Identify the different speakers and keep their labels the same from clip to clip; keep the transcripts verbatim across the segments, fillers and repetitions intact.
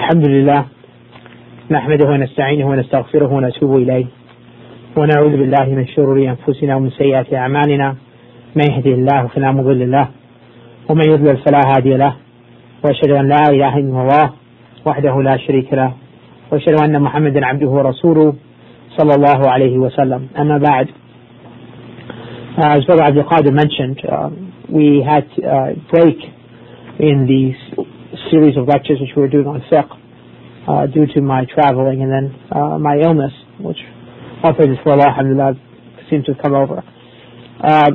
Speaker 1: الحمد لله نحمده ونستعينه ونستغفره ونتوب إليه ونعوذ بالله من شرور أنفسنا ومن سيئات أعمالنا من يهده الله فلا مضل له ومن يضلل فلا هادي له وأشهد أن لا إله إلا الله وحده لا شريك له وأشهد أن محمدا عبده ورسوله صلى الله عليه وسلم. أما بعد, uh, as Brother Abdul Qadir mentioned, uh, we had a uh, break in the series of lectures which we were doing on fiqh uh, due to my traveling and then uh, my illness, which all praises for Allah, alhamdulillah, seemed to have come over. Uh,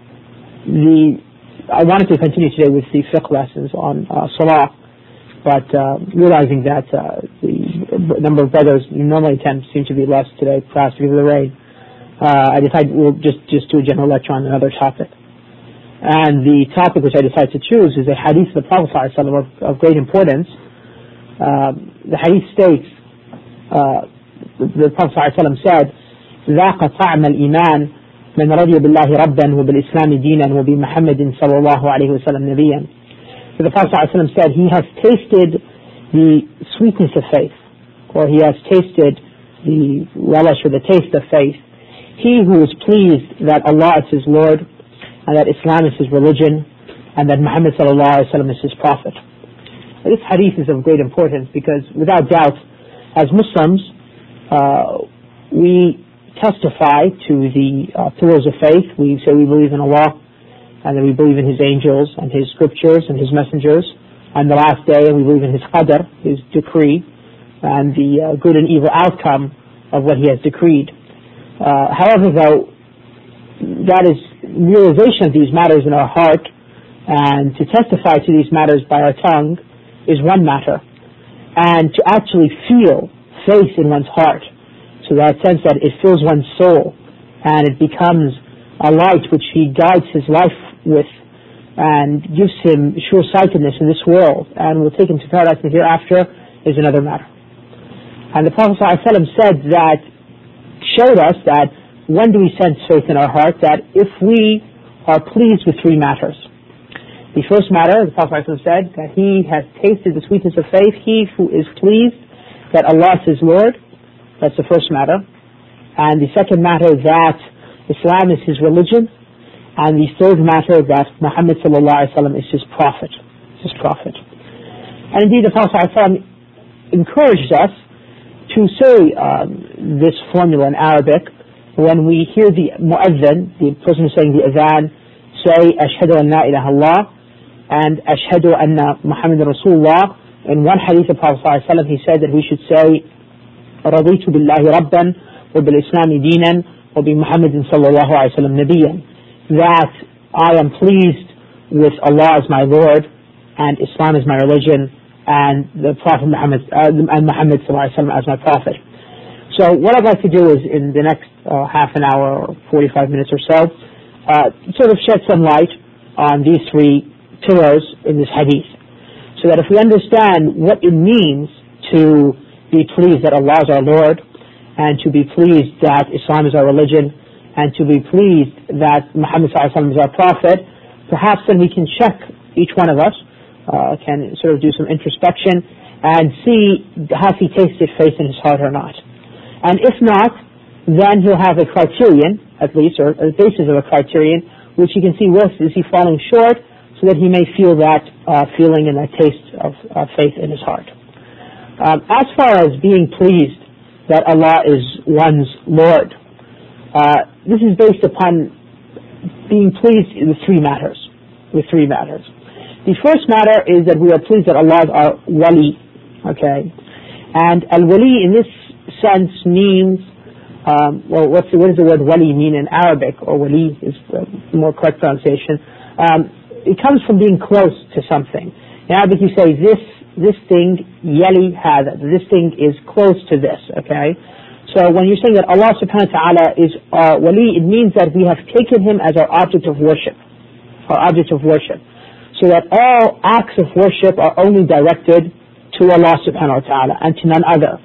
Speaker 1: the I wanted to continue today with the fiqh lessons on uh, salah, but uh, realizing that uh, the number of brothers who normally attend seem to be less today, perhaps because of the rain, uh, I decided we'll just, just do a general lecture on another topic. And the topic which I decided to choose is a hadith of the Prophet ﷺ of, of great importance. Uh, the hadith states, uh, the, the Prophet ﷺ said, ذاق طعم الإيمان من رضي بالله ربا وبالإسلام دينا وبمحمد صلى الله عليه وسلم نبيا. So the Prophet ﷺ said, he has tasted the sweetness of faith, or he has tasted the relish or the taste of faith. He who is pleased that Allah is his Lord, and that Islam is his religion, and that Muhammad sallallahu alaihi wasallam is his prophet. Now, this hadith is of great importance because, without doubt, as Muslims, uh, we testify to the uh, pillars of faith. We say we believe in Allah, and that we believe in His angels, and His scriptures, and His messengers, and the last day, and we believe in His qadr, His decree, and the uh, good and evil outcome of what He has decreed. Uh, however, though, that is realization of these matters in our heart, and to testify to these matters by our tongue is one matter, and to actually feel faith in one's heart, so that sense that it fills one's soul and it becomes a light which he guides his life with and gives him sure-sightedness in this world and will take him to paradise in the hereafter, is another matter. And the Prophet ﷺ said that, showed us that when do we sense faith in our heart? That if we are pleased with three matters. The first matter, the Prophet ﷺ said, that he has tasted the sweetness of faith, he who is pleased that Allah is his Lord, that's the first matter. And the second matter, that Islam is his religion. And the third matter, that Muhammad sallallahu alaihi wasallam is his prophet, his prophet. And indeed the Prophet ﷺ encouraged us to say um, this formula in Arabic. When we hear the mu'adhan, the person saying the adhan, say ashhadu an la ilaha illallah and ashhadu anna Muhammadan Rasulullah. In one hadith of Prophet ﷺ, he said that we should say raditu billahi rabban wa bil islami dinan wa bi Muhammadin sallallahu alayhi wa sallam nabiyyan. That I am pleased with Allah as my Lord, and Islam is my religion, and the Prophet Muhammad uh, and Muhammad sallallahu alayhi wa sallam as my prophet. So what I'd like to do is, in the next uh, half an hour or forty-five minutes or so, uh, sort of shed some light on these three pillars in this hadith, so that if we understand what it means to be pleased that Allah is our Lord, and to be pleased that Islam is our religion, and to be pleased that Muhammad sallallahu alaihi wasallam is our prophet, perhaps then we can check, each one of us uh, can sort of do some introspection and see, has he tasted faith in his heart or not. And if not, then he'll have a criterion, at least, or a basis of a criterion, which he can see where is he falling short, so that he may feel that uh, feeling and that taste of uh, faith in his heart. Um, as far as being pleased that Allah is one's Lord, uh, this is based upon being pleased with three matters. With three matters. The first matter is that we are pleased that Allah is our wali. Okay, and al-wali in this sense means, um, well, what's the, what does the word wali mean in Arabic, or wali is the more correct pronunciation. Um, it comes from being close to something. In Arabic you say this this thing yali hada, this thing is close to this. Okay, so when you're saying that Allah subhanahu wa ta'ala is our wali, it means that we have taken him as our object of worship, our object of worship, so that all acts of worship are only directed to Allah subhanahu wa ta'ala and to none other.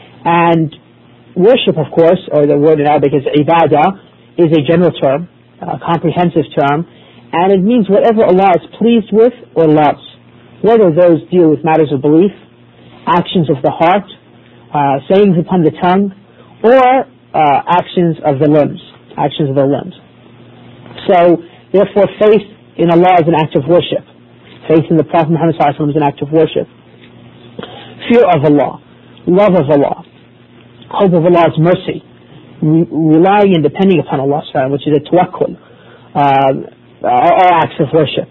Speaker 1: And worship, of course, or the word in Arabic is ibadah, is a general term, a comprehensive term, and it means whatever Allah is pleased with or loves, whether those deal with matters of belief actions of the heart, uh, sayings upon the tongue, or uh, actions of the limbs, actions of the limbs. So, therefore, faith in Allah is an act of worship. Faith in the Prophet Muhammad sallallahu alaihi wasallam is an act of worship. Fear of Allah, love of Allah, hope of Allah's mercy, re- relying and depending upon Allah subhanahu wa ta'ala, which is a tawakkul, uh, are all acts of worship.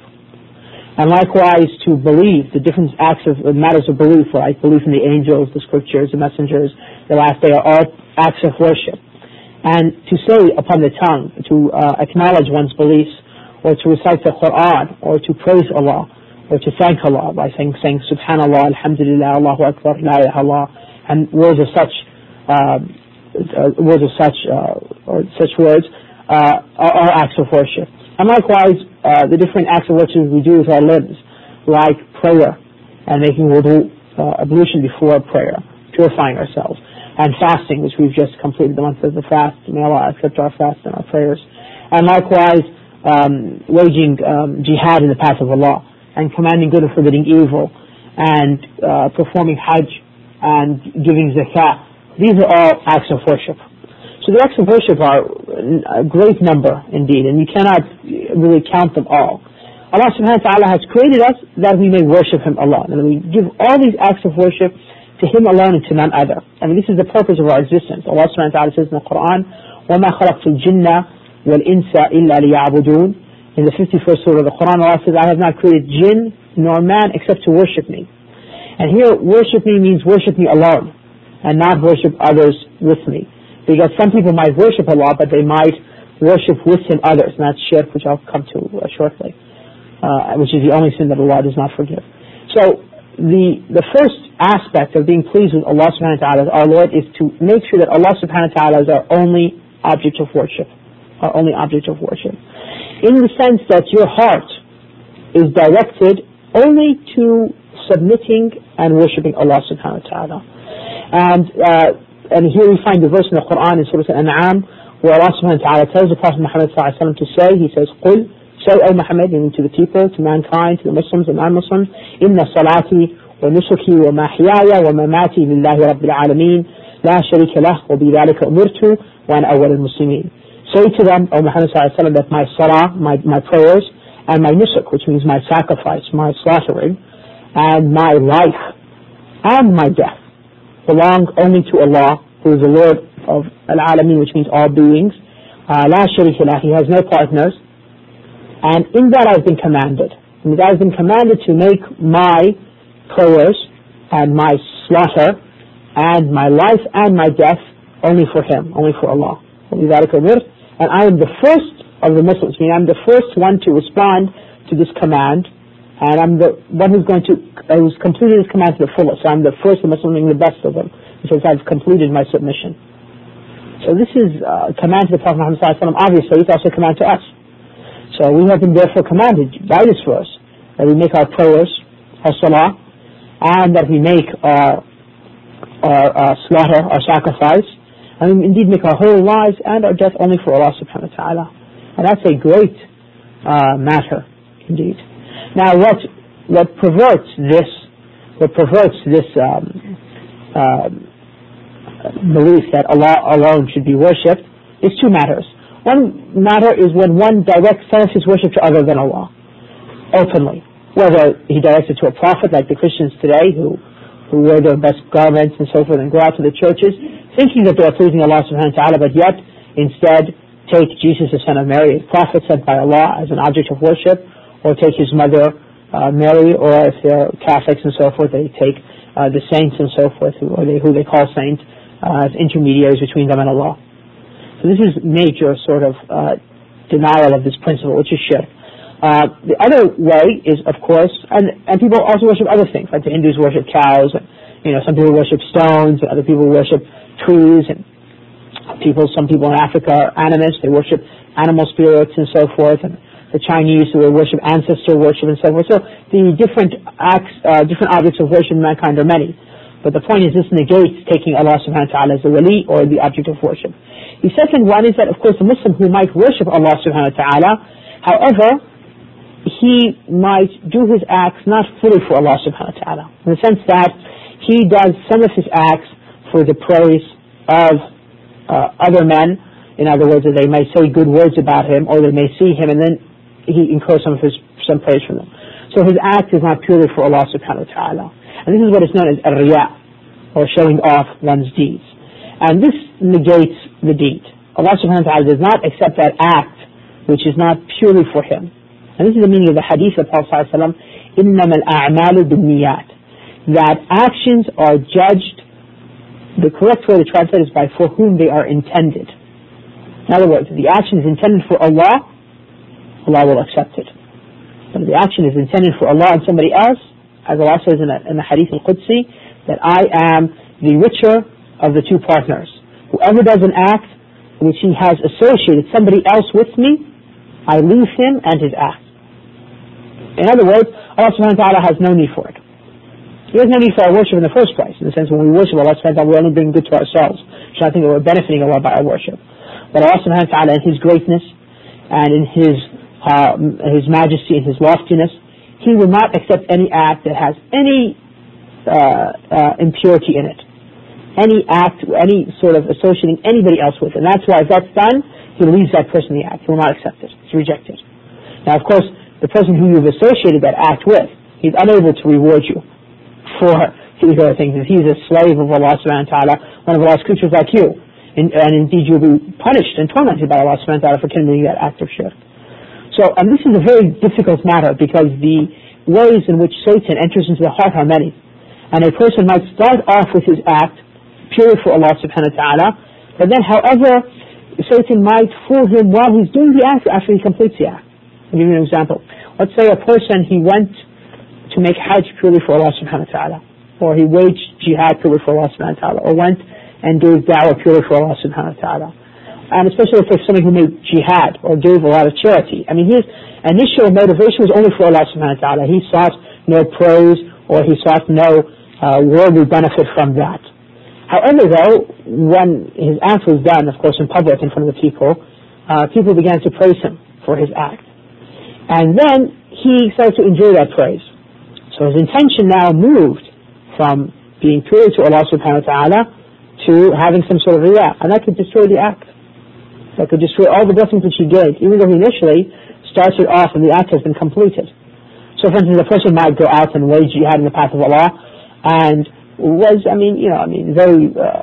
Speaker 1: And likewise, to believe, the different acts of matters of belief, like belief in the angels, the scriptures, the messengers, the last day, are all acts of worship. And to say upon the tongue, to uh, acknowledge one's beliefs, or to recite the Quran, or to praise Allah, or to thank Allah by saying, saying Subhanallah, Alhamdulillah, Allahu Akbar, La ilaha illallah, and words of such, uh, uh, words of such, uh, or such words, uh, are, are acts of worship. And likewise, uh, the different acts of worship we do with our limbs, like prayer, and making wudu, uh, ablution before prayer, purifying ourselves, and fasting, which we've just completed the month of the fast. May Allah accept our fast and our prayers. And likewise, um, waging um, jihad in the path of Allah, and commanding good and forbidding evil, and uh, performing hajj, and giving zakah. These are all acts of worship. So the acts of worship are a great number indeed, and you cannot really count them all. Allah subhanahu wa ta'ala has created us that we may worship Him alone, and we give all these acts of worship to Him alone and to none other. I mean, this is the purpose of our existence. Allah subhanahu wa ta'ala says in the Quran, وَمَا خَلَقْتُ الْجِنَّ وَالْإِنسَ إِلَّا لِيَعْبُدُونَ. In the fifty-first surah of the Quran, Allah says, I have not created jinn nor man except to worship me. And here, worship me means worship me alone, and not worship others with me. Because some people might worship Allah, but they might worship with Him others, and that's shirk, which I'll come to uh, shortly, uh, which is the only sin that Allah does not forgive. So, the the first aspect of being pleased with Allah subhanahu wa ta'ala, our Lord, is to make sure that Allah subhanahu wa ta'ala is our only object of worship, our only object of worship. In the sense that your heart is directed only to submitting and worshipping Allah subhanahu wa ta'ala. And, uh, and here we find the verse in the Quran in Surah Al-An'am, where Allah subhanahu wa ta'ala tells the Prophet Muhammad sallallahu alaihi wasallam to say, he says, قُلْ, say, O Muhammad, meaning to the people, to mankind, to the Muslims and non-Muslims, إِنَّ صَلَاتِي وَنُسُكِي وَمَحْيَايَ وَمَمَاتِي لِلَّهِ رَبِّ الْعَالَمِينَ لَا شَرِيكَ لَهُ وَبِذَلِكَ أُمِرْتُ وَأَنَا أَوَّلُ الْمُسْلِمِينَ. Say to them, O Muhammad sallallahu alaihi wasallam, that my salah, my, my prayers, and my nusuk, which means my sacrifice, my slaughtering, and my life, and my death, belong only to Allah, who is the Lord of Al-Alamin, which means all beings. La sharika lah, He has no partners. And in that I've been commanded. And that I've been commanded to make my prayers, and my slaughter, and my life, and my death, only for Him, only for Allah. And I am the first of the Muslims, meaning I'm the first one to respond to this command, and I'm the one who's going to, uh, who's completed this command to the fullest. So I'm the first of Muslims, the best of them, because I've completed my submission. So this is a command to the Prophet Muhammad sallallahu alaihi wasallam. Obviously, it's also a command to us. So we have been therefore commanded by this verse that we make our prayers, our salah, and that we make our, our, our slaughter, our sacrifice, and we indeed make our whole lives and our death only for Allah subhanahu wa ta'ala. And that's a great uh, matter indeed. Now what what perverts this what perverts this um, uh, belief that Allah alone should be worshipped is two matters. One matter is when one directs some of his worship to other than Allah, openly. Whether he directs it to a prophet, like the Christians today, who, who wear their best garments and so forth and go out to the churches, thinking that they are pleasing Allah subhanahu wa ta'ala, but yet instead take Jesus, the son of Mary, a prophet sent by Allah, as an object of worship, or take his mother, uh, Mary, or if they're Catholics and so forth, they take uh, the saints and so forth, who, or they, who they call saints, uh, as intermediaries between them and Allah. So this is major sort of uh, denial of this principle, which is shirk. Uh, the other way is, of course, and, and people also worship other things, like the Hindus worship cows, and, you know, some people worship stones, and other people worship trees, and people, some people in Africa are animists, they worship animal spirits and so forth, and the Chinese who worship ancestor worship and so forth. So the different acts, uh, different objects of worship in mankind are many. But the point is, this negates taking Allah subhanahu wa ta'ala as the wali or the object of worship. The second one is that, of course, the Muslim who might worship Allah subhanahu wa ta'ala, however, he might do his acts not fully for Allah subhanahu wa ta'ala, in the sense that he does some of his acts for the praise of uh, other men. In other words, that they may say good words about him, or they may see him, and then he incurs some of his some praise from them. So his act is not purely for Allah subhanahu wa ta'ala. And this is what is known as ar-riya, or showing off one's deeds. And this negates the deed. Allah subhanahu wa ta'ala does not accept that act which is not purely for him. And this is the meaning of the hadith of Prophet sallallahu alaihi wasallam, إِنَّمَا الْأَعْمَالُ بِالنِّيَّاتِ, that actions are judged, the correct way to translate is by for whom they are intended. In other words, if the action is intended for Allah, Allah will accept it. But if the action is intended for Allah and somebody else, as Allah says in the, in the hadith al-Qudsi, that I am the richer of the two partners. Whoever does an act which he has associated somebody else with me, I leave him and his act. In other words, Allah subhanahu wa ta'ala has no need for it. He has no need for our worship in the first place, in the sense when we worship Allah subhanahu wa ta'ala, we only bring good to ourselves. We should not think that we're benefiting Allah by our worship. But Allah subhanahu wa ta'ala, in His greatness and in His uh, His majesty and His loftiness, He will not accept any act that has any uh, uh, impurity in it. Any act, any sort of associating anybody else with it. And that's why if that's done, He leaves that person the act. He will not accept it. It's rejected. Now, of course, the person who you've associated that act with, he's unable to reward you for these other things. If he's a slave of Allah subhanahu wa ta'ala, one of Allah's creatures like you, and, and indeed you'll be punished and tormented by Allah subhanahu wa ta'ala for committing that act of shirk. So, and this is a very difficult matter because the ways in which Satan enters into the heart are many. And a person might start off with his act purely for Allah subhanahu wa ta'ala, but then however Satan might fool him while he's doing the act after he completes the act. I'll give you an example. Let's say a person, he went to make Hajj purely for Allah subhanahu wa ta'ala, or he waged jihad purely for Allah subhanahu wa ta'ala, or went and gave da'wah purely for Allah subhanahu wa ta'ala. And especially if somebody who made jihad or gave a lot of charity. I mean, his initial motivation was only for Allah subhanahu wa ta'ala. He sought no praise or he sought no uh, worldly benefit from that. However, though, when his act was done, of course, in public in front of the people, uh, people began to praise him for his act. And then he started to enjoy that praise. So his intention now moved from being pure to Allah subhanahu wa ta'ala to having some sort of riya, and that could destroy the act. That could destroy all the blessings which he gave, even though he initially started off and the act has been completed. So for instance, a person might go out and wage jihad in the path of Allah, and was, I mean, you know, I mean, very, uh,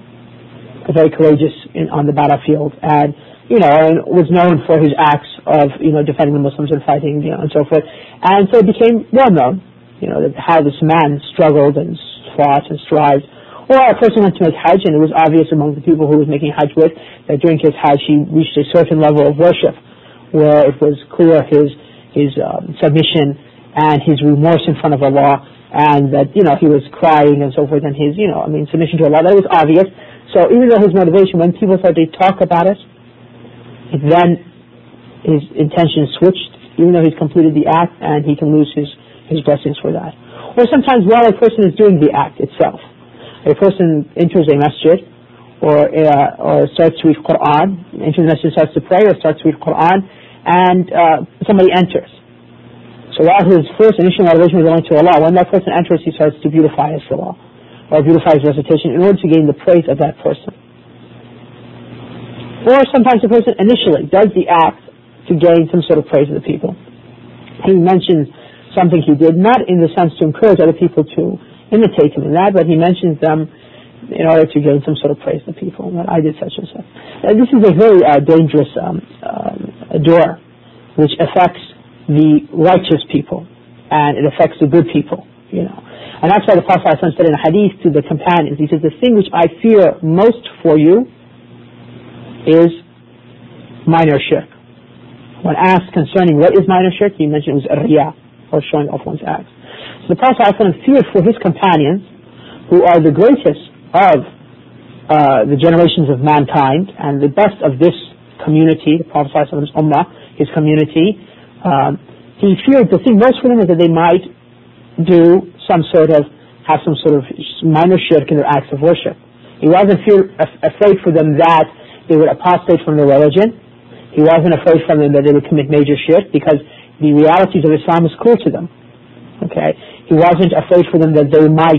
Speaker 1: very courageous in, on the battlefield, and, you know, and was known for his acts of, you know, defending the Muslims and fighting, you know, and so forth. And so it became well known, you know, that how this man struggled and fought and strived. Or a person went to make Hajj, and it was obvious among the people who he was making Hajj with that during his Hajj he reached a certain level of worship, where it was clear his his um, submission and his remorse in front of Allah, and that, you know, he was crying and so forth, and his, you know, I mean, submission to Allah, that was obvious. So even though his motivation, when people started to talk about it, then his intention switched, even though he's completed the act, and he can lose his, his blessings for that. Or sometimes while a person is doing the act itself, a person enters a masjid, or uh, or starts to read Quran, enters the masjid, starts to pray, or starts to read Quran, and uh, somebody enters. So while his first initial motivation was going to Allah, when that person enters, he starts to beautify his salah, or beautify his recitation, in order to gain the praise of that person. Or sometimes the person initially does the act to gain some sort of praise of the people. He mentions something he did, not in the sense to encourage other people to imitate him in that, but he mentions them in order to gain some sort of praise of the people, that I did such and such. And this is a very uh, dangerous um, um, door, which affects the righteous people, and it affects the good people, you know. And that's why the Prophet ﷺ said in a hadith to the companions, he says, the thing which I fear most for you is minor shirk. When asked concerning what is minor shirk, he mentioned it was riya, or showing off one's acts. So the Prophet ﷺ feared for his companions, who are the greatest of uh, the generations of mankind, and the best of this community, the Prophet ﷺ's ummah, his community, um, he feared the thing most for them is that they might do some sort of, have some sort of minor shirk in their acts of worship. He wasn't fear, af- afraid for them that they would apostate from their religion. He wasn't afraid from them that they would commit major shirk, because the realities of Islam is clear to them. Okay, he wasn't afraid for them that they might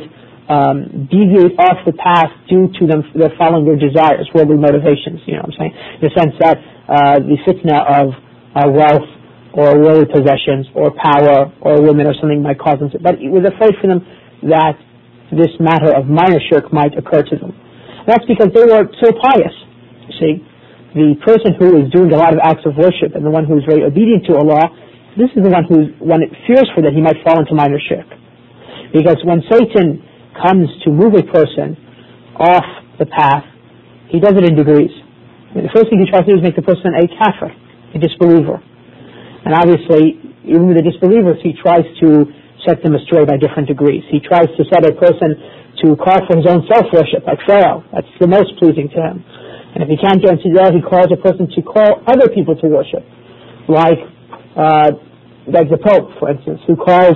Speaker 1: um, deviate off the path due to them their following their desires, worldly motivations. You know what I'm saying? In the sense that uh, the fitna of uh, wealth or worldly possessions or power or women or something might cause them to, but he was afraid for them that this matter of minor shirk might occur to them. And that's because they were so pious. You see, the person who is doing a lot of acts of worship and the one who is very obedient to Allah, this is the one who one fears for that he might fall into minor shirk. Because when Satan comes to move a person off the path, he does it in degrees. I mean, the first thing he tries to do is make the person a kafir, a disbeliever. And obviously, even with the disbelievers, he tries to set them astray by different degrees. He tries to set a person to call for his own self-worship, like Pharaoh. That's the most pleasing to him. And if he can't get into that, he calls a person to call other people to worship, like uh, like the Pope, for instance, who calls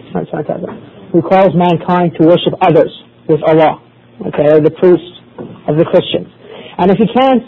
Speaker 1: who calls mankind to worship others with Allah, okay, or the priests of the Christians. And if he can't,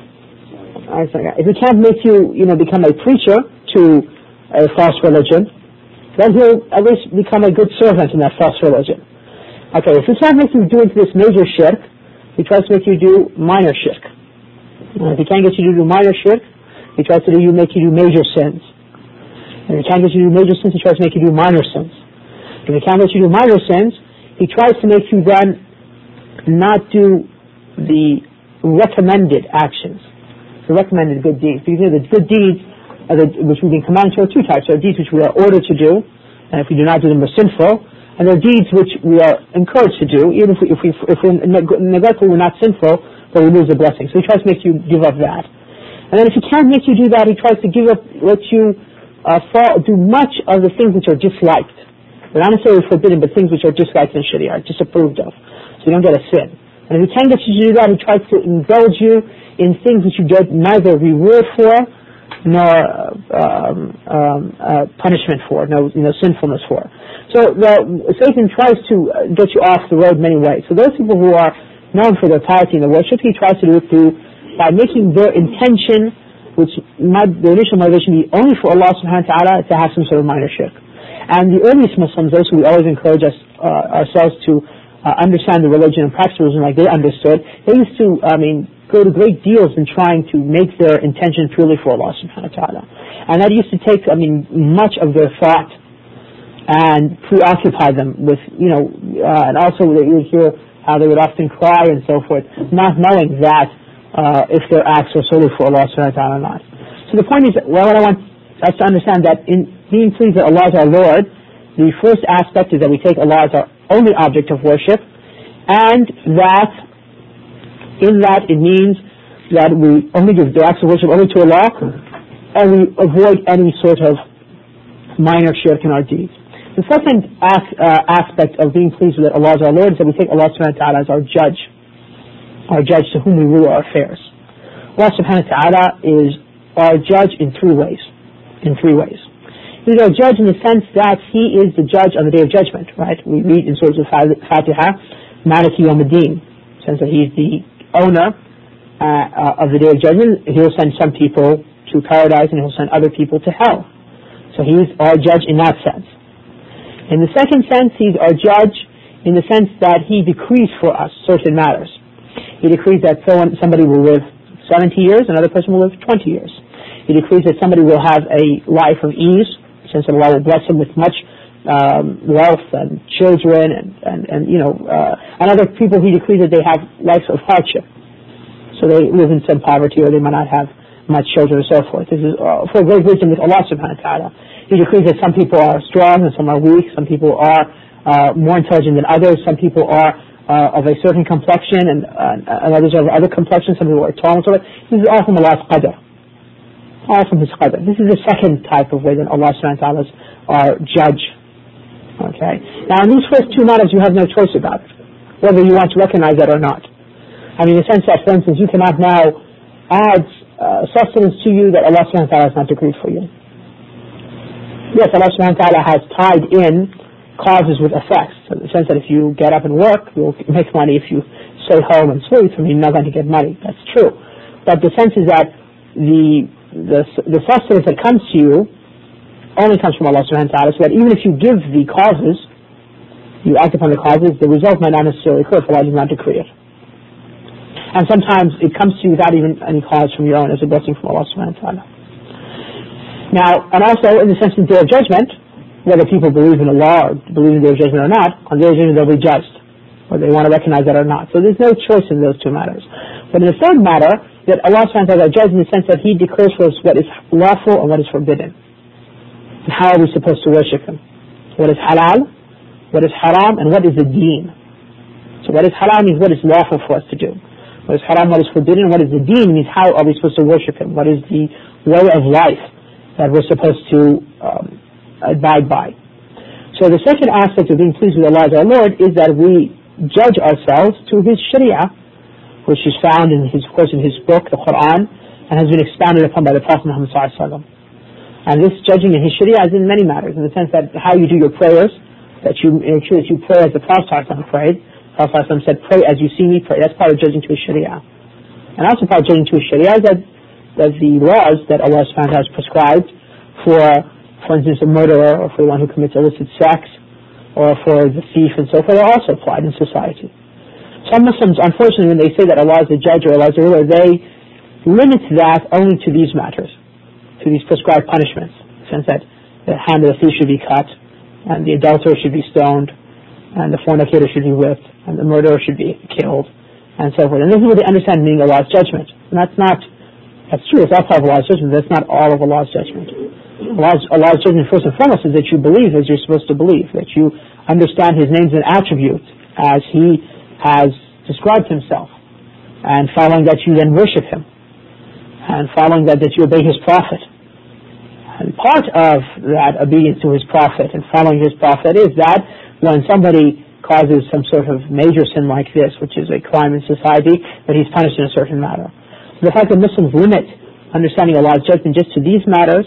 Speaker 1: if he can't make you, you know, become a preacher to a false religion, then he'll at least become a good servant in that false religion. Okay, if he can't make you do into this major shirk, he tries to make you do minor shirk. And if he can't get you to do minor shirk, he tries to do you make you do major sins. And if he can't get you to do major sins, he tries to make you do minor sins. If he can't get you to do minor sins, he tries to make you then not do the recommended actions, the recommended good deeds. Because you know, the good deeds are the, which we've been commanded to are two types. There are deeds which we are ordered to do, and if we do not do them, we're sinful. And there are deeds which we are encouraged to do, even if we if we if we're neglectful, we're not sinful, but we lose the blessing. So he tries to make you give up that. And then if he can't make you do that, he tries to give up, let you uh, fall, do much of the things which are disliked. They're not necessarily forbidden, but things which are disliked in Sharia, disapproved of. So you don't get a sin. And if he can't get you to do that, he tries to indulge you in things which you get neither reward for, nor um, um, uh, punishment for, no, you know, sinfulness for. So the, Satan tries to get you off the road many ways. So those people who are known for their piety and their worship, he tries to do it through by making their intention, which might, the initial motivation be only for Allah subhanahu wa ta'ala, to have some sort of minor shirk. And the earliest Muslims, those who we always encourage us uh, ourselves to uh, understand the religion and practice religion like they understood, they used to, I mean, go to great deals in trying to make their intention purely for Allah subhanahu wa ta'ala. And that used to take, I mean, much of their thought and preoccupy them with, you know, uh, and also you would hear how they would often cry and so forth, not knowing that uh, if their acts are solely for Allah subhanahu wa ta'ala or not. So the point is, well, what I want us to understand that in being pleased that Allah is our Lord, the first aspect is that we take Allah as our only object of worship, and that in that it means that we only give the acts of worship only to Allah, and we avoid any sort of minor shirk in our deeds. The second as, uh, aspect of being pleased with Allah as our Lord is that we take Allah subhanahu wa ta'ala as our judge, our judge to whom we rule our affairs. Allah subhanahu wa ta'ala is our judge in three ways. In three ways. He's our judge in the sense that He is the judge on the Day of Judgment, right? We read in Surah Al-Fatiha, Maliki Yawmiddin, in the sense that He's the owner uh, uh, of the Day of Judgment. He'll send some people to paradise and He'll send other people to hell. So He's our judge in that sense. In the second sense, He's our judge in the sense that He decrees for us certain matters. He decrees that someone, somebody will live seventy years, another person will live twenty years. He decrees that somebody will have a life of ease, since Allah will bless him with much um, wealth and children, and, and, and you know, uh, and other people He decrees that they have lives of hardship. So they live in some poverty, or they might not have much children, and so forth. This is uh, for great wisdom with Allah subhanahu wa ta'ala. He decrees that some people are strong and some are weak, some people are uh, more intelligent than others, some people are uh, of a certain complexion, and, uh, and others are of other complexions, some people are tall and so forth. This is all from Allah's qadr. All from His qadr. This is the second type of way that Allah subhanahu wa ta'ala is our judge. Okay? Now in these first two matters you have no choice about it, whether you want to recognize that or not. I mean, in the sense that, for instance, you cannot now add uh, sustenance to you that Allah subhanahu wa ta'ala has not decreed for you. Yes, Allah subhanahu wa ta'ala has tied in causes with effects, in the sense that if you get up and work, you'll make money. If you stay home and sleep, I mean, you're not going to get money. That's true. But the sense is that the The, the sustenance that comes to you only comes from Allah subhanahu wa ta'ala, so that even if you give the causes, you act upon the causes, the result might not necessarily occur if Allah does not decree it. And sometimes it comes to you without even any cause from your own as a blessing from Allah subhanahu wa ta'ala. Now, and also in the sense of the Day of Judgment, whether people believe in Allah or believe in the Day of Judgment or not, on the Day of Judgment they'll be judged, whether they want to recognize that or not. So there's no choice in those two matters. But in the third matter, that Allah subhanahu wa ta'ala judges in the sense that He declares for us what is lawful and what is forbidden. And how are we supposed to worship Him? What is halal, what is haram, and what is the deen? So what is halal means what is lawful for us to do. What is haram, what is forbidden, and what is the deen means how are we supposed to worship Him? What is the way of life that we're supposed to um, abide by? So the second aspect of being pleased with Allah as our Lord is that we judge ourselves to His Sharia, which is found in His, of course, in His book, the Quran, and has been expounded upon by the Prophet Muhammad sallallahu alaihi wasallam. And this judging in His Sharia is in many matters, in the sense that how you do your prayers, that you make sure that you pray as the Prophet sallallahu alaihi wasallam prayed. The Prophet ﷺ said, pray as you see me pray. That's part of judging to His Sharia. And also part of judging to His Sharia is that, that the laws that Allah subhanahu wa ta'ala has prescribed for, for instance, a murderer, or for the one who commits illicit sex, or for the thief and so forth, are also applied in society. Some Muslims, unfortunately, when they say that Allah is the judge or Allah is the ruler, they limit that only to these matters, to these prescribed punishments, in the sense that the hand of the thief should be cut, and the adulterer should be stoned, and the fornicator should be whipped, and the murderer should be killed, and so forth. And this is what they understand meaning of Allah's judgment. And that's not, that's true, it's all part of Allah's judgment, but that's not all of Allah's judgment. Allah's, Allah's judgment, first and foremost, is that you believe as you're supposed to believe, that you understand His names and attributes as He has described Himself, and following that you then worship Him, and following that, that you obey His Prophet. And part of that obedience to His Prophet and following His Prophet is that when somebody causes some sort of major sin like this, which is a crime in society, that he's punished in a certain manner. So the fact that Muslims limit understanding Allah's judgment just to these matters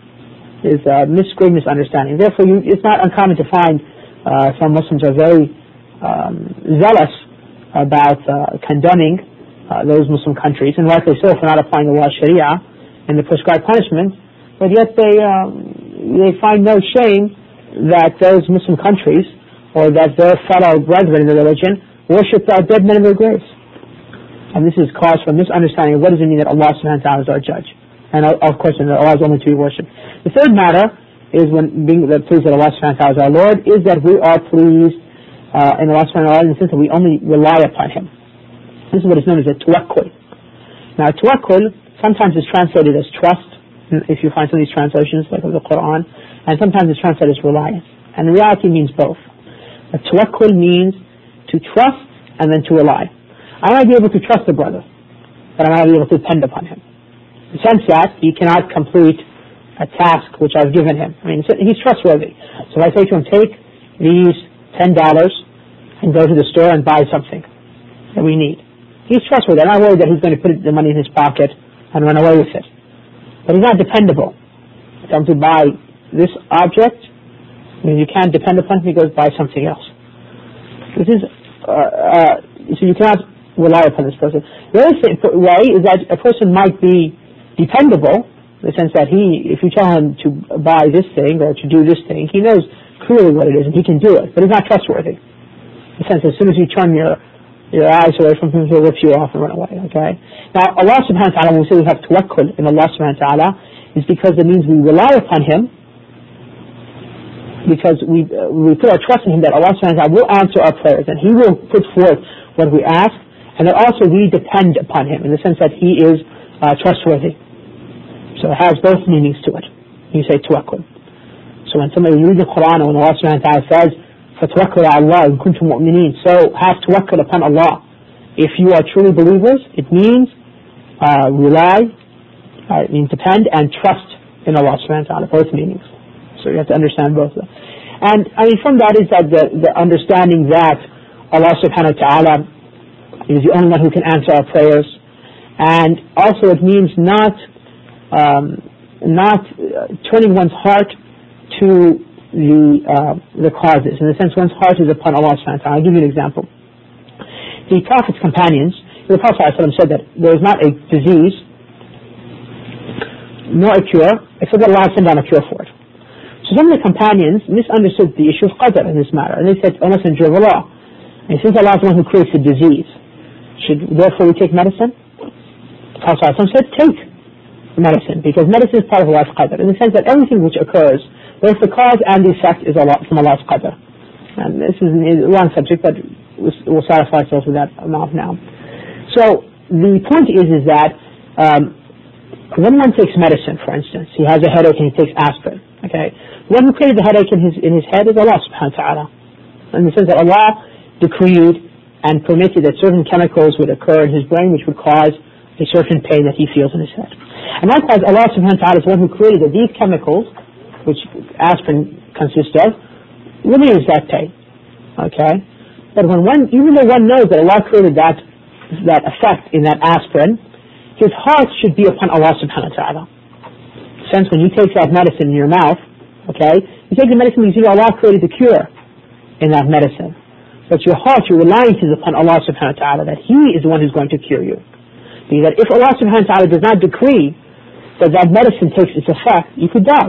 Speaker 1: is a misgrave misunderstanding. Therefore, you, it's not uncommon to find uh, some Muslims are very um, zealous about uh, condemning uh, those Muslim countries, and rightly so for not applying Allah's Sharia and the prescribed punishments, but yet they um, they find no shame that those Muslim countries, or that their fellow brethren in the religion, worship our dead men in their graves. And this is cause for misunderstanding of what does it mean that Allah subhanahu wa ta'ala is our judge. And of course, that Allah is only to be worshipped. The third matter is when being pleased that Allah subhanahu wa ta'ala is our Lord, is that we are pleased uh, in Allah subhanahu wa ta'ala in the sense that we only rely upon Him. This is what is known as a tawakkul. Now, tawakkul sometimes is translated as trust, if you find some of these translations, like of the Quran, and sometimes it's translated as reliance. And in reality, it means both. A tawakkul means to trust and then to rely. I might be able to trust a brother, but I might not be able to depend upon him. In the sense that he cannot complete a task which I've given him. I mean, he's trustworthy. So if I say to him, take these ten dollars and go to the store and buy something that we need. He's trustworthy. I'm not worried that he's going to put the money in his pocket and run away with it. But he's not dependable. I tell him to buy this object. When you can't depend upon him, he goes buy something else. This is, uh, uh, so you cannot rely upon this person. The other thing, way is that a person might be dependable, in the sense that he, if you tell him to buy this thing or to do this thing, he knows clearly what it is and he can do it, but he's not trustworthy. In the sense that as soon as you turn your your eyes away from him, he'll rip you off and run away, okay? Now, Allah subhanahu wa ta'ala, when we say we have tawakkul in Allah subhanahu wa ta'ala, is because it means we rely upon Him, because we uh, we put our trust in Him that Allah subhanahu wa ta'ala will answer our prayers, and He will put forth what we ask, and that also we depend upon Him, in the sense that He is uh, trustworthy. So it has both meanings to it. You say tawakkul. So when somebody reads the Quran, and when Allah subhanahu wa ta'ala says, فَتَوَكَّلُوا عَلَى اللَّهِ إِن كُنتُم مُؤْمِنِينَ, so have tawakkul upon Allah. If you are truly believers, it means uh, rely, uh, it means depend, and trust in Allah subhanahu wa ta'ala, both meanings. So you have to understand both of them. And I mean, from that is that the, the understanding that Allah subhanahu wa ta'ala is the only one who can answer our prayers, and also it means not um, not uh, turning one's heart to the uh, the causes. In a sense, one's heart is upon Allah subhanahu wa ta'ala. I'll give you an example. The Prophet's companions, the Prophet said that there is not a disease nor a cure except that Allah has sent down a cure for it. So some of the companions misunderstood the issue of qadr in this matter, and they said, "O Messenger of Allah, and since Allah is the one who creates the disease, should therefore we take medicine?" The Prophet said, "Take medicine, because medicine is part of Allah's qadr, in the sense that everything which occurs, both the cause and the effect, is Allah, from Allah's qadr." And this is a long subject, but we'll satisfy ourselves with that amount now. So the point is, is that um, when one takes medicine, for instance, he has a headache and he takes aspirin. Okay, the one who created the headache in his in his head is Allah subhanahu wa ta'ala. In the sense that Allah decreed and permitted that certain chemicals would occur in his brain which would cause a certain pain that he feels in his head. And likewise, Allah subhanahu wa ta'ala is the one who created that these chemicals, which aspirin consists of, relieves that pain. Okay? But when one, even though one knows that Allah created that that effect in that aspirin, his heart should be upon Allah subhanahu wa ta'ala. Since when you take that medicine in your mouth, okay, you take the medicine because you know Allah created the cure in that medicine. But your heart, your reliance is upon Allah subhanahu wa ta'ala, that He is the one who's going to cure you. Because that if Allah subhanahu wa ta'ala does not decree that that medicine takes its effect, you could die.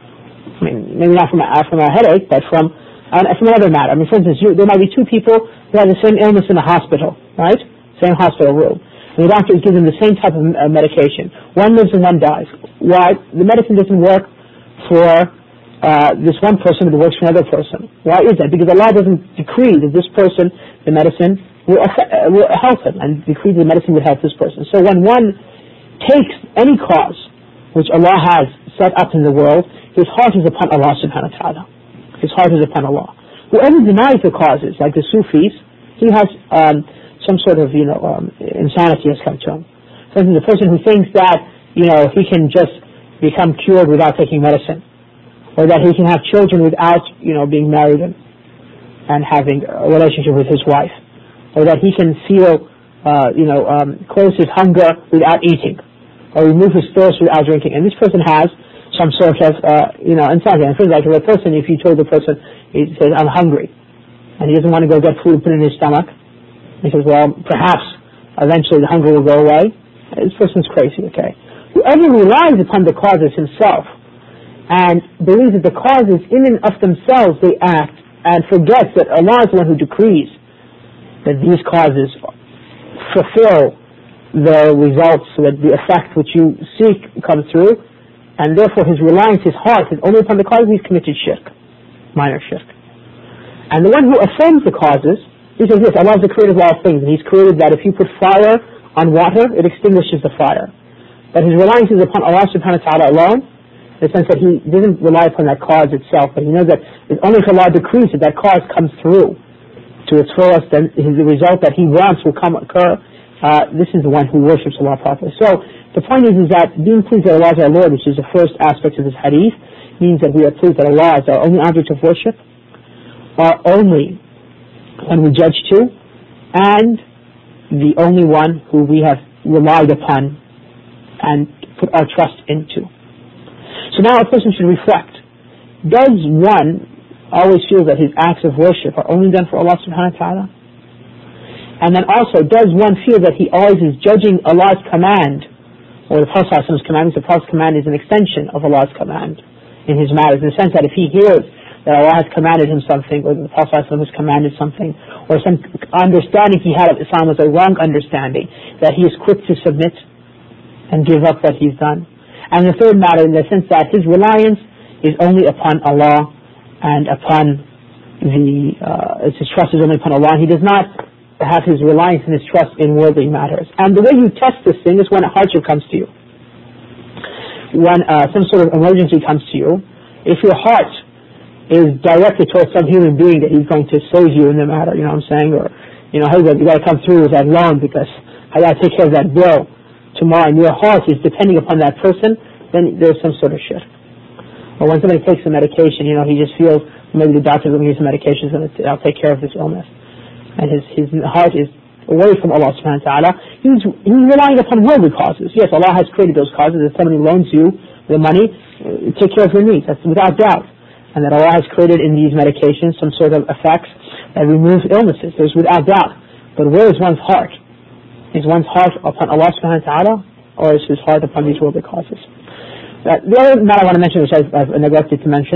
Speaker 1: I mean, maybe not from a, from a headache, but from, uh, from another matter. I mean, for instance, you, there might be two people who have the same illness in the hospital, right? Same hospital room. And the doctor gives them the same type of uh, medication. One lives and one dies. Why? The medicine doesn't work for uh, this one person, but it works for another person. Why is that? Because Allah doesn't decree that this person, the medicine, will, uh, will help him, and decree that the medicine will help this person. So when one takes any cause which Allah has set up in the world, his heart is upon Allah subhanahu wa ta'ala. His heart is upon Allah. Whoever denies the causes, like the Sufis, he has um, some sort of, you know, um, insanity has come to him. For instance, the person who thinks that, you know, he can just become cured without taking medicine, or that he can have children without, you know, being married and, and having a relationship with his wife, or that he can feel, uh, you know, um, close his hunger without eating, or remove his thirst without drinking. And this person has some sort of, uh, you know, insanity. And for example, a person, if you told the person, he says, "I'm hungry," and he doesn't want to go get food, put it in his stomach, he says, "Well, perhaps eventually the hunger will go away." This person's crazy, okay? Whoever relies upon the causes himself and believes that the causes in and of themselves they act, and forgets that Allah is the one who decrees that these causes fulfill the results, so that the effect which you seek comes through, and therefore his reliance, his heart is only upon the causes, he's committed shirk, minor shirk. And the one who affirms the causes, he says, yes, Allah is the creator of all things, and He's created that if you put fire on water, it extinguishes the fire. But his reliance is upon Allah subhanahu wa ta'ala alone, in the sense that he doesn't rely upon that cause itself, but he knows that it's only if Allah decrees that that cause comes through to its fullest, then the result that he wants will come occur. Uh, this is the one who worships Allah properly. So the point is, is that being pleased that Allah is our Lord, which is the first aspect of this hadith, means that we are pleased that Allah is our only object of worship, our only one we judge to, and the only one who we have relied upon and put our trust into. So now a person should reflect. Does one always feel that his acts of worship are only done for Allah subhanahu wa ta'ala? And then also, does one feel that he always is judging Allah's command, or the Prophet's command? The Prophet's command is an extension of Allah's command in his matters, in the sense that if he hears that Allah has commanded him something, or the Prophet has commanded something, or some understanding he had of Islam was a wrong understanding, that he is quick to submit and give up what he's done. And the third matter, in the sense that his reliance is only upon Allah, and upon the, uh, his trust is only upon Allah, and he does not have his reliance and his trust in worldly matters. And the way you test this thing is when a hardship comes to you. When uh, some sort of emergency comes to you, if your heart is directed towards some human being that he's going to save you in the matter, you know what I'm saying, or, you know, hey, you got to come through with that loan because I got to take care of that bill tomorrow, and your heart is depending upon that person, then there's some sort of shirk. Or when somebody takes some medication, you know, he just feels maybe the doctor's going to give some medications and I'll take care of this illness, and his his heart is away from Allah subhanahu wa ta'ala. He's, he's relying upon worldly causes. Yes, Allah has created those causes. If somebody loans you the money, take care of your needs. That's without doubt. And that Allah has created in these medications some sort of effects that remove illnesses. There's without doubt. But where is one's heart? Is one's heart upon Allah subhanahu wa ta'ala, or is his heart upon these worldly causes? Uh, the other matter I want to mention, which I've, I've neglected to mention,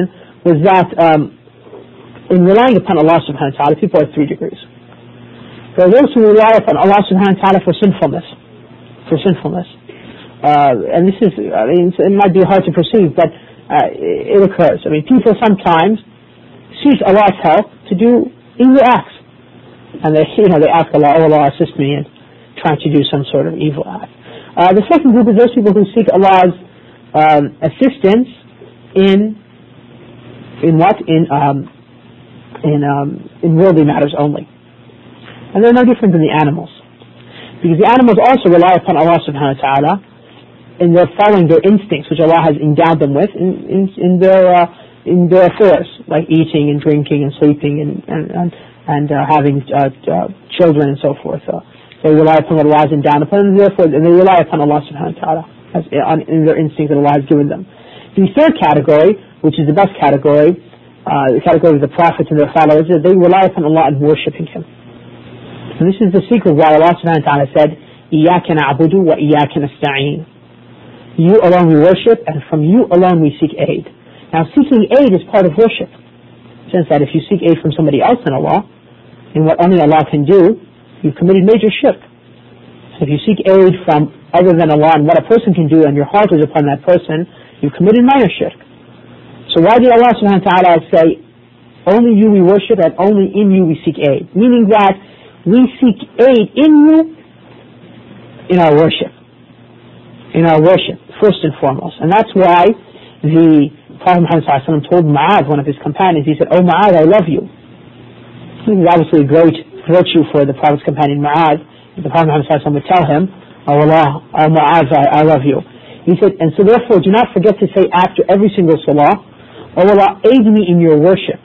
Speaker 1: was that um, in relying upon Allah subhanahu wa ta'ala, people are three degrees. There are those who rely upon Allah subhanahu wa ta'ala for sinfulness, for sinfulness. Uh, and this is, I mean, it might be hard to perceive, but uh, it occurs. I mean, people sometimes seek Allah's help to do evil acts. And they, you know, they ask Allah, oh Allah, assist me in trying to do some sort of evil act. Uh, the second group is those people who seek Allah's um, assistance in, in what? In, um, in, um, in worldly matters only. And they're no different than the animals. Because the animals also rely upon Allah subhanahu wa ta'ala in their following their instincts, which Allah has endowed them with, in, in, in their uh, in their affairs, like eating and drinking and sleeping and and, and, and uh, having uh, uh, children and so forth. Uh, they rely upon what Allah has endowed upon them, and therefore and they rely upon Allah subhanahu wa ta'ala as, on, in their instincts that Allah has given them. The third category, which is the best category, uh, the category of the prophets and their followers, is they rely upon Allah and worshipping Him. And this is the secret why Allah subhanahu wa ta'ala said, إِيَّاكَ نَعْبُدُ وَإِيَّاكَ نَسْتَعِينُ. You alone we worship, and from you alone we seek aid. Now seeking aid is part of worship. In the sense that if you seek aid from somebody else than Allah, in what only Allah can do, you've committed major shirk. If you seek aid from other than Allah and what a person can do and your heart is upon that person, you've committed minor shirk. So why did Allah subhanahu wa ta'ala say, only you we worship and only in you we seek aid? Meaning that we seek aid in you, in our worship. In our worship, first and foremost. And that's why the Prophet Muhammad sallallahu alaihi wasallam told Mu'adh, one of his companions, he said, oh Mu'adh, I love you. This is obviously a great virtue for the Prophet's companion Mu'adh. The Prophet Muhammad sallallahu alaihi wasallam would tell him, oh Allah, oh Mu'adh, I, I love you. He said, and so therefore do not forget to say after every single salah, oh Allah, aid me in your worship.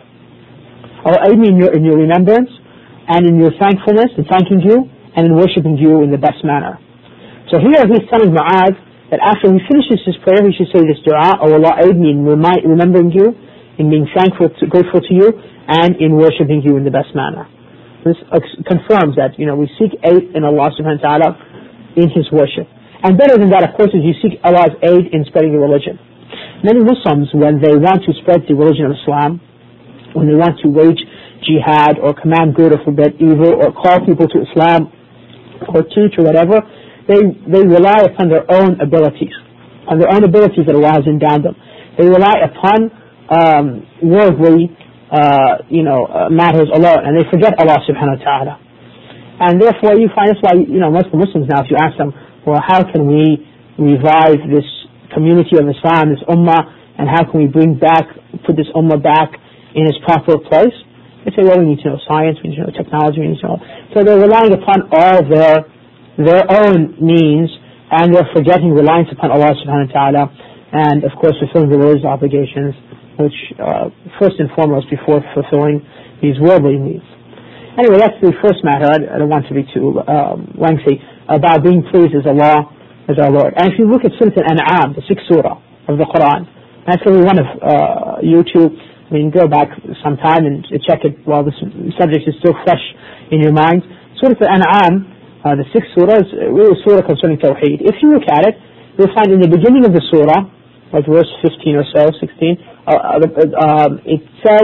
Speaker 1: Oh, aid me in your, in your remembrance, and in your thankfulness, in thanking you, and in worshipping you in the best manner. So here he's telling Mu'adh that after he finishes his prayer, he should say this dua, oh Allah, aid me in remind, remembering you, in being thankful, to, grateful to you, and in worshipping you in the best manner. This uh, confirms that, you know, we seek aid in Allah subhanahu wa ta'ala in His worship. And better than that, of course, is you seek Allah's aid in spreading the religion. Many Muslims, when they want to spread the religion of Islam, when they want to wage jihad or command good or forbid evil or call people to Islam or teach or whatever, they they rely upon their own abilities, on their own abilities that Allah has endowed them. They rely upon um, worldly, uh, you know, uh, matters alone, and they forget Allah subhanahu wa ta'ala. And therefore, you find that's why, you know, most Muslims now, if you ask them, well, how can we revive this community of Islam, this ummah, and how can we bring back, put this ummah back in its proper place? They say, well, we need to know science, we need to know technology, we need to know. So they're relying upon all their their own means, and they're forgetting reliance upon Allah subhanahu wa ta'ala, and of course fulfilling the religious obligations, which uh, first and foremost before fulfilling these worldly needs. Anyway, that's the first matter. I, I don't want to be too um, lengthy about being pleased as Allah, as our Lord. And if you look at Surah Al-An'am, the sixth surah of the Quran, that's only one of uh, YouTube. I mean, go back sometime and check it while the subject is still fresh in your mind. Surah Al-An'am, uh, the sixth surah, is really a surah concerning Tawheed. If you look at it, you'll find in the beginning of the surah, like verse fifteen or so, sixteen, uh, uh, uh, it says,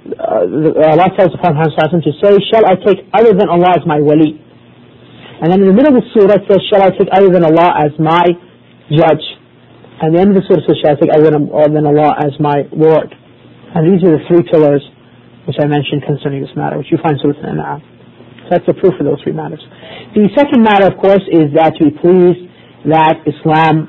Speaker 1: uh, Allah tells the Prophet to say, shall I take other than Allah as my wali? And then in the middle of the surah it says, shall I take other than Allah as my judge? And the end of the surah says, shall I take other than Allah as my Lord? And these are the three pillars which I mentioned concerning this matter, which you find in Surah Al-An'am. So that's the proof of those three matters. The second matter, of course, is that to be pleased that Islam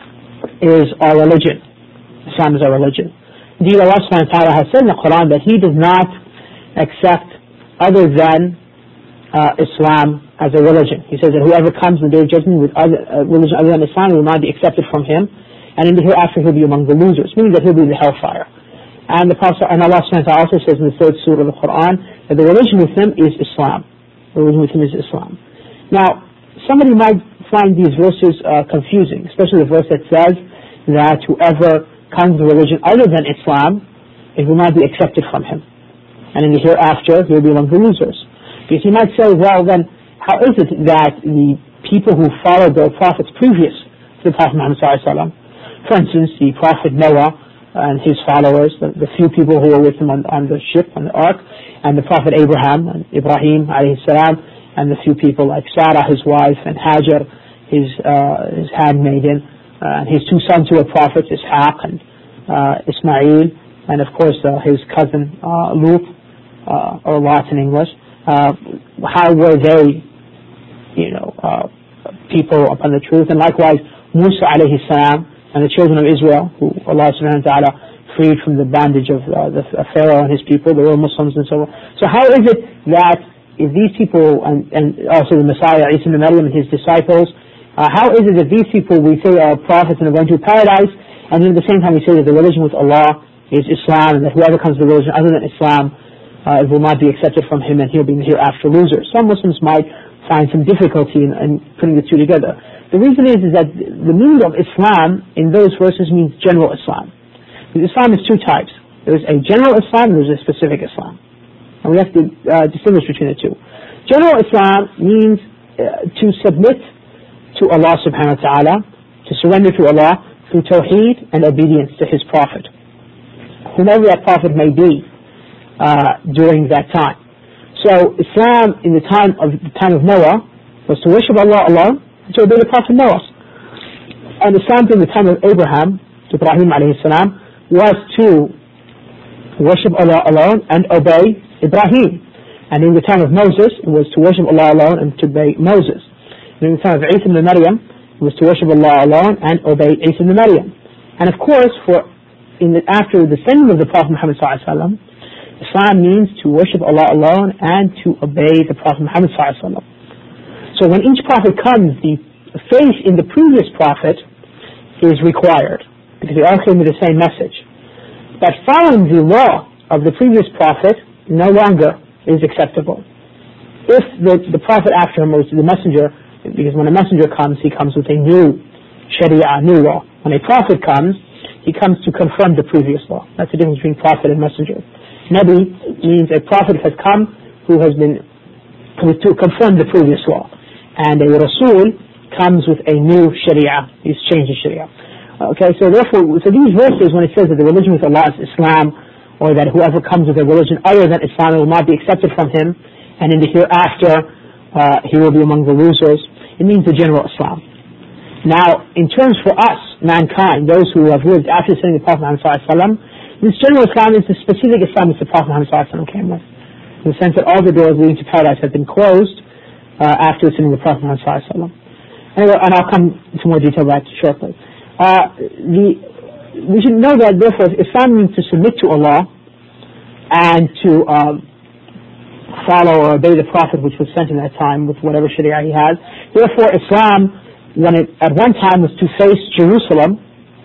Speaker 1: is our religion. Islam is our religion. Indeed, Allah subhanahu wa ta'ala has said in the Quran that He does not accept other than uh, Islam as a religion. He says that whoever comes in the day of judgment with other, uh, religion other than Islam will not be accepted from him, and in the hereafter he'll be among the losers, meaning that he'll be in the hellfire. And the Prophet and Allah subhanahu wa ta'ala also says in the third surah of the Quran that the religion with him is Islam. The religion with him is Islam. Now, somebody might find these verses uh, confusing, especially the verse that says that whoever comes to religion other than Islam, it will not be accepted from him. And in the hereafter, he will be among the losers. Because he might say, well then, how is it that the people who followed their prophets previous to the Prophet Muhammad sallallahu alaihi wasallam, for instance, the Prophet Noah, and his followers, the, the few people who were with him on, on the ship, on the ark, and the Prophet Abraham and Ibrahim alayhi salam, and the few people like Sarah, his wife, and Hajar, his uh, his handmaiden, uh, and his two sons who were prophets, Ishaq and uh, Ismail, and of course uh, his cousin uh, Lut, uh, or Lot in English. Uh, how were they, you know, uh, people upon the truth? And likewise, Musa alayhi salam and the children of Israel, who Allah subhanahu wa ta'ala freed from the bondage of uh, the uh, Pharaoh and his people, they were Muslims and so on. So how is it that if these people, and, and also the Messiah, Isa ibn Maryam and his disciples, uh, how is it that these people we say are prophets and are going to paradise, and then at the same time we say that the religion with Allah is Islam, and that whoever comes to the religion other than Islam, uh, it will not be accepted from him, and he'll be hereafter loser? Some Muslims might find some difficulty in, in putting the two together. The reason is, is that the meaning of Islam in those verses means general Islam. Because Islam is two types. There's a general Islam and there's a specific Islam. And we have to uh, distinguish between the two. General Islam means uh, to submit to Allah subhanahu wa ta'ala, to surrender to Allah through tawheed and obedience to His Prophet, whomever that Prophet may be uh, during that time. So Islam in the time of the time of Noah was to worship Allah alone, to obey the Prophet Noah. And Islam in the time of Abraham, Ibrahim alayhi salam, was to worship Allah alone and obey Ibrahim. And in the time of Moses, it was to worship Allah alone and to obey Moses. And in the time of Isa ibn Maryam, it was to worship Allah alone and obey Isa ibn Maryam. And of course, for in the, after the sending of the Prophet Muhammad sallallahu alaihi wasallam, Islam means to worship Allah alone and to obey the Prophet Muhammad sallallahu alaihi wasallam. So when each prophet comes, the faith in the previous prophet is required, because they all came with the same message. But following the law of the previous prophet no longer is acceptable. If the, the prophet after him was the messenger, because when a messenger comes, he comes with a new sharia, new law. When a prophet comes, he comes to confirm the previous law. That's the difference between prophet and messenger. Nabi means a prophet has come who has been to confirm the previous law. And a Rasul comes with a new sharia. He's changed the sharia. Okay, so therefore, so these verses, when it says that the religion with Allah is Islam, or that whoever comes with a religion other than Islam will not be accepted from him, and in the hereafter uh, he will be among the losers, it means the general Islam. Now, in terms for us, mankind, those who have lived after sending the Prophet Muhammad sallallahu alaihi wasallam, this general Islam is the specific Islam that the Prophet Muhammad sallallahu alaihi wasallam came with, in the sense that all the doors leading to paradise have been closed uh, after sending the Prophet Muhammad sallallahu alaihi wasallam. Anyway, and I'll come to more detail about it shortly. Uh, the, we should know that, therefore, Islam means to submit to Allah and to uh, follow or obey the Prophet which was sent in that time with whatever sharia he has. Therefore, Islam, when it at one time was to face Jerusalem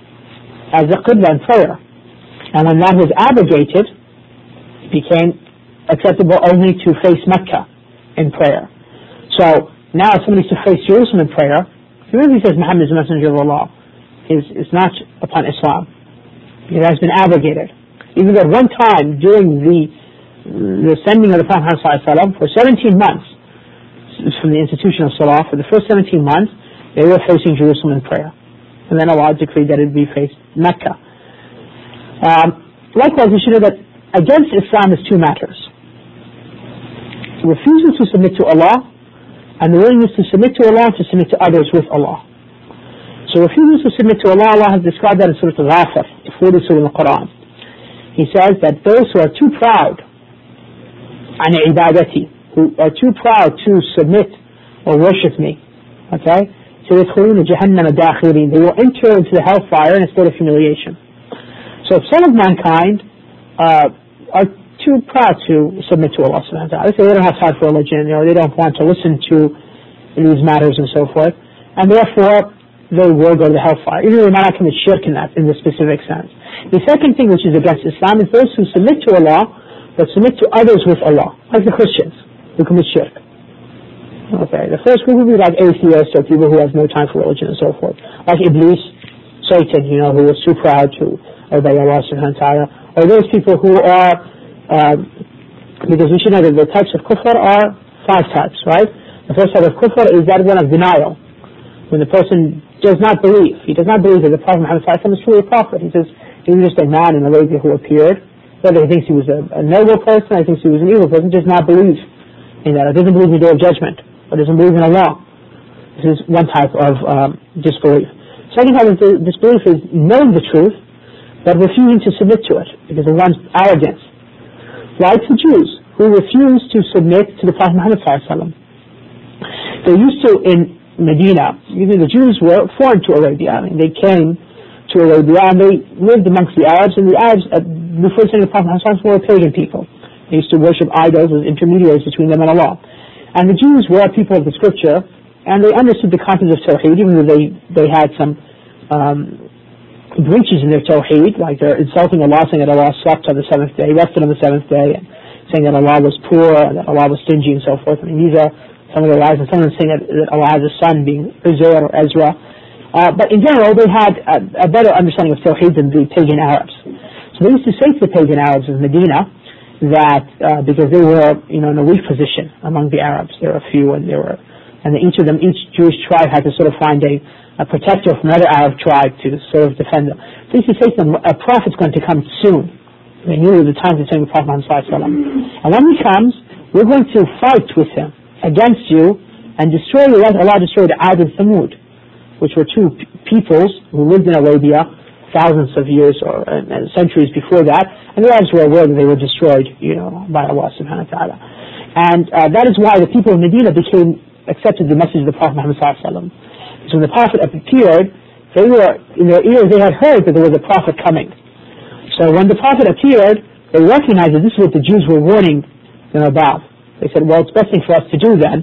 Speaker 1: as a qibla in prayer, and when that was abrogated, it became acceptable only to face Mecca in prayer. So now if somebody is to face Jerusalem in prayer, he really says Muhammad is the messenger of Allah. Is, is not upon Islam. It has been abrogated. Even though at one time during the the sending of the Prophet ﷺ for seventeen months, from the institution of Salah, for the first seventeen months, they were facing Jerusalem in prayer. And then Allah decreed that it would be faced Mecca. Um, likewise, we should know that against Islam is two matters. Refusal to submit to Allah, and the willingness to submit to Allah and to submit to others with Allah. So refusal to submit to Allah, Allah has described that in Surah Al-Ghafir, the fortieth surah in the Quran. He says that those who are too proud an ibadati, who are too proud to submit or worship me, okay, so يدخلون جهنم داخرين, they will enter into the hellfire in a state of humiliation. So if some of mankind uh, are too proud to submit to Allah subhanahu wa ta'ala, they don't have time for religion, you know, they don't want to listen to these matters and so forth, and therefore they will go to the hellfire. Even though they might not commit shirk in that, in the specific sense. The second thing which is against Islam is those who submit to Allah, but submit to others with Allah, like the Christians who commit shirk. Okay, the first group would be like atheists or people who have no time for religion and so forth. Like Iblis, Satan, you know, who was too proud to obey Allah subhanahu wa ta'ala. Or those people who are, uh, because we should know that the types of kufr are five types, right? The first type of kufr is that one of denial. When the person does not believe, he does not believe that the Prophet Muhammad sallallahu alaihi wasallam is truly a prophet. He says, He was just a man in Arabia who appeared. Whether he thinks he was a, a noble person, or he thinks he was an evil person, does not believe in that. Or doesn't believe in the day of judgment, or doesn't believe in Allah. This is one type of um, disbelief. Second type of disbelief is knowing the truth, but refusing to submit to it because of one's arrogance. Like the Jews, who refused to submit to the Prophet Muhammad sallallahu alaihi wasallam. They used to, in Medina, the Jews were foreign to Arabia. I mean, they came to Arabia and they lived amongst the Arabs, and the Arabs, uh, before sending the Prophet Muhammad sallallahu alaihi wasallam, were pagan people. They used to worship idols as intermediaries between them and Allah. And the Jews were people of the scripture, and they understood the content of Tawheed, even though they, they had some um, breaches in their Tawheed, like they're insulting Allah, saying that Allah slept on the seventh day, rested on the seventh day, and saying that Allah was poor, and that Allah was stingy, and so forth. I mean, these are some of their lies, and some of them saying that, that Allah has a son, being Uzair or Ezra. Uh, but in general, they had a, a better understanding of Tawheed than the pagan Arabs. So they used to say to the pagan Arabs of Medina that, uh, because they were, you know, in a weak position among the Arabs, there were a few, and there were, and each of them, each Jewish tribe had to sort of find a, a protector from another Arab tribe to sort of defend them. They used to say to them, a prophet's going to come soon. They knew the time to send the Prophet Muhammad sallallahu alaihi wasallam. And when he comes, we're going to fight with him against you and destroy you as Allah destroyed Ad and Thamud, which were two p- peoples who lived in Arabia thousands of years or uh, centuries before that, and the Arabs were aware that they were destroyed, you know, by Allah subhanahu wa ta'ala. And uh, that is why the people of Medina became accepted the message of the Prophet Muhammad sallallahu alaihi wasallam. So when the Prophet appeared, they were, in their ears, they had heard that there was a Prophet coming. So when the Prophet appeared, they recognized that this is what the Jews were warning them about. They said, well, it's best thing for us to do then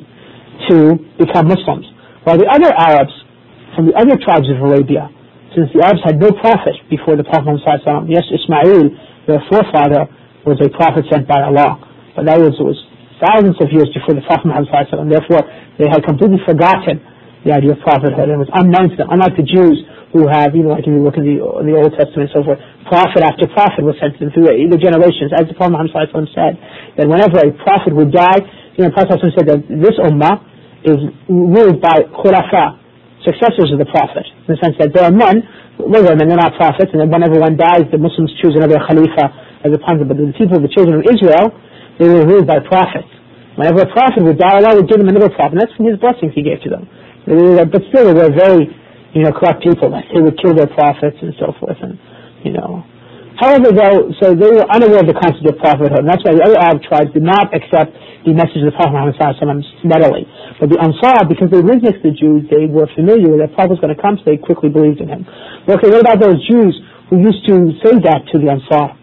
Speaker 1: to become Muslims. While the other Arabs from the other tribes of Arabia, since the Arabs had no prophet before the Prophet Muhammad sallallahu alaihi wasallam, yes, Ismail, their forefather, was a prophet sent by Allah, but that was, was thousands of years before the Prophet Muhammad sallallahu alaihi wasallam. Therefore, they had completely forgotten the idea of prophethood. It was unknown to them, unlike the Jews who have, you know, like if you look in the, in the Old Testament and so forth, prophet after prophet was sent to them through the generations. As the Prophet Muhammad sallallahu alaihi wasallam said, that whenever a prophet would die, you know, the Prophet sallallahu alaihi wasallam said that this ummah is ruled by khulafa, successors of the Prophet, in the sense that there are men, they're men, they're not prophets, and then whenever one dies, the Muslims choose another khalifa as a punishment. But the people of the children of Israel, they were ruled by prophets. Whenever a prophet would die, Allah would give them another prophet. That's from His blessings He gave to them. They were, but still, they were very, you know, corrupt people. They would kill their prophets and so forth, and you know. However, though, so they were unaware of the concept of prophethood, and that's why the other Arab tribes did not accept the message of the Prophet Muhammad sallallahu alaihi wasallam steadily. But the Ansar, because they lived next to the Jews, they were familiar with that the Prophet was going to come, so they quickly believed in him. But okay, what about those Jews who used to say that to the Ansar?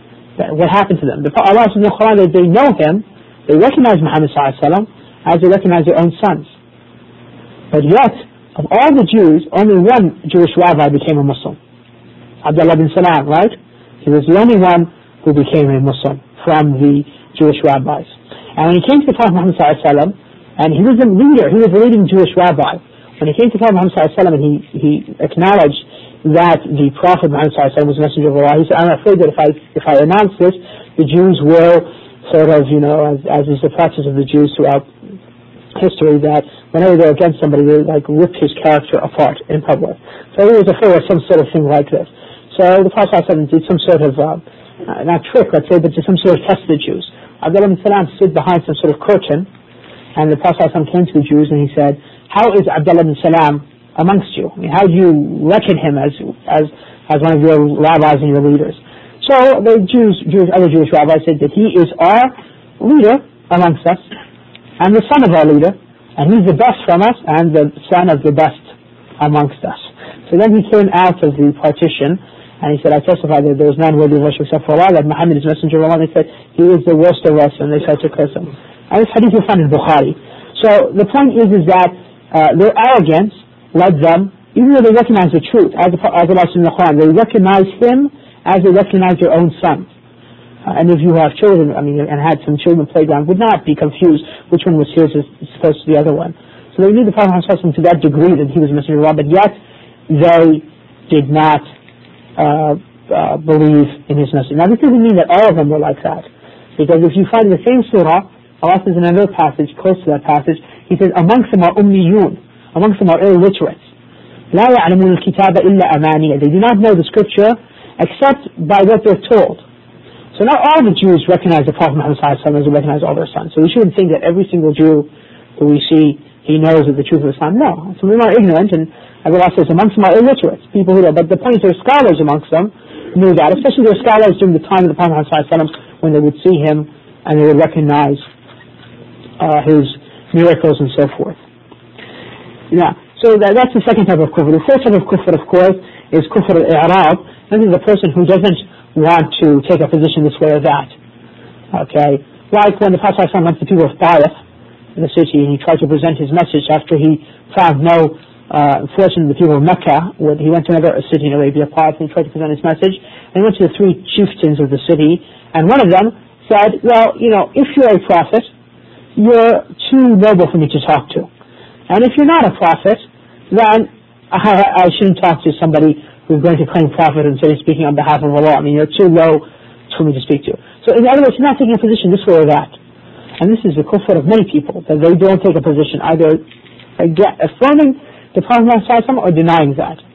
Speaker 1: What happened to them? The, Allah says in the Quran that they know him, they recognize Muhammad sallallahu alaihi wasallam as they recognize their own sons. But yet, of all the Jews, only one Jewish rabbi became a Muslim. Abdullah bin Salam, right? He was the only one who became a Muslim from the Jewish rabbis. And when he came to the Prophet Muhammad sallallahu alaihi wasallam, and he was a leader, he was a leading Jewish rabbi. When he came to the Prophet Muhammad sallallahu alaihi wasallam and he, he acknowledged that the Prophet Muhammad sallallahu alaihi wasallam was a messenger of Allah, he said, I'm afraid that if I if I announce this, the Jews will sort of, you know, as, as is the practice of the Jews throughout history, that whenever they're against somebody, they like rip his character apart in public. So he was afraid of some sort of thing like this. So the Prophet sallallahu alaihi wasallam did some sort of, uh, uh, not trick, let's say, but just some sort of test of the Jews. Abdullah bin Salam stood behind some sort of curtain, and the Prophet sallallahu alaihi wasallam came to the Jews and he said, how is Abdullah bin Salam amongst you? I mean, how do you reckon him as as as one of your rabbis and your leaders? So the Jews, Jewish, other Jewish rabbis said that he is our leader amongst us, and the son of our leader, and he's the best from us, and the son of the best amongst us. So then he came out of the partition, and he said, I testify that there is none worthy of worship except for Allah, that Muhammad is messenger of Allah. And they said, he is the worst of us, and they tried to curse him. And this hadith you find in Bukhari. So the point is, is that uh, their arrogance led them, even though they recognize the truth, as, as Allah says in the Quran, they recognize him as they recognize their own son. Uh, and if you have children, I mean, and had some children playground, would not be confused which one was his as opposed to the other one. So they knew the Prophet to that degree that he was a messenger of Allah, but yet they did not uh, uh, believe in his message. Now this doesn't mean that all of them were like that, because if you find the same surah, Allah says in another passage, close to that passage, He says, amongst them are ummiyun, amongst them are illiterates. لا يعلمون الكتاب إلا أماني. They do not know the scripture except by what they're told. So not all the Jews recognize the Prophet Muhammad sallallahu alaihi wasallam as they recognize all their sons. So we shouldn't think that every single Jew who we see, he knows of the truth of Islam. No. Some of them are ignorant, and as Allah says, amongst them are illiterate, people who know. But the point is there are scholars amongst them who knew that, especially there were scholars during the time of the Prophet Muhammad sallallahu alaihi wasallam when they would see him and they would recognize uh, his miracles and so forth. Yeah. So that, that's the second type of kufr. The third type of kufr, of course, is kufr al-i'rab. This is a person who doesn't want to take a position this way or that. Okay? Like when the Prophet ﷺ went to the people of Taif in the city and he tried to present his message after he found no uh, fortune in the people of Mecca. When he went to another city in Arabia, Taif, and he tried to present his message. And he went to the three chieftains of the city, and one of them said, well, you know, if you're a prophet, you're too noble for me to talk to. And if you're not a prophet, then I, I shouldn't talk to somebody who's going to claim prophet and say he's speaking on behalf of Allah. I mean, you're too low for me to speak to. So in other words, you're not taking a position this way or that. And this is the kufr of many people, that they don't take a position, either affirming the Prophet or denying that.